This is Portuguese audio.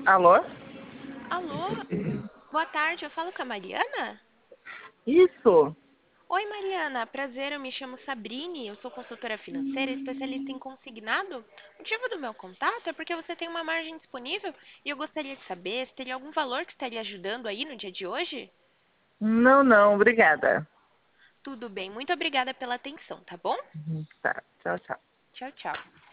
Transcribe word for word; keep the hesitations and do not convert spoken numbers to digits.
Alô? Alô, boa tarde, eu falo com a Mariana? Isso. Oi, Mariana, prazer, eu me chamo Sabrine, eu sou consultora financeira, especialista em consignado. O motivo do meu contato é porque você tem uma margem disponível e eu gostaria de saber se teria algum valor que estaria ajudando aí no dia de hoje? Não, não, obrigada. Tudo bem, muito obrigada pela atenção, tá bom? Uhum, tá, tchau, tchau. Tchau, tchau.